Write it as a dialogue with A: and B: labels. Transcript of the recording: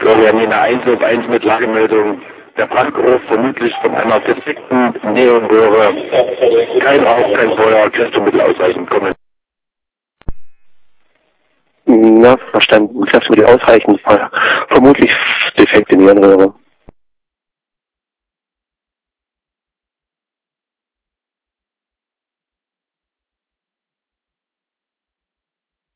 A: Florianina 1 auf 1 mit Lagemeldung. Der Brandgeruch vermutlich von einer defekten Neonröhre. Kein Rauch, kein Feuer, Kräftemittel ausreichend kommen.
B: Na, verstanden. Kräftemittel ausreichend, vermutlich defekte Neonröhre.